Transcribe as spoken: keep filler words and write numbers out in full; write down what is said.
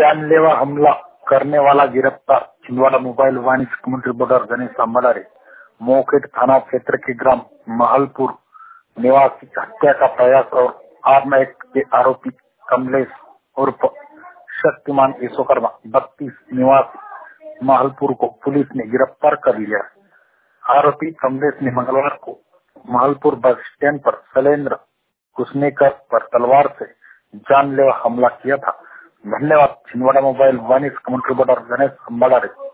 जानलेवा हमला करने वाला गिरफ्तार। छिंदवाड़ा मोबाइल वाणिज्य कम्युनिटी बॉर्डर गणेश अम्बाड़े मोखेट थाना क्षेत्र के ग्राम महलपुर निवासी हत्या का प्रयास और आत्महत्या के आरोपी कमलेश उर्फ शक्तिमान विश्वकर्मा बत्तीस निवासी महलपुर को पुलिस ने गिरफ्तार कर लिया। आरोपी कमलेश ने मंगलवार को महलपुर बस स्टैंड पर शैलेंद्र कुसनेकर पर तलवार से जानलेवा हमला किया था। धन्यवाद। छिंदवाड़ा मोबाइल वाणिज्य कम्युनिटी बॉर्डर गणेश अम्बाड़े।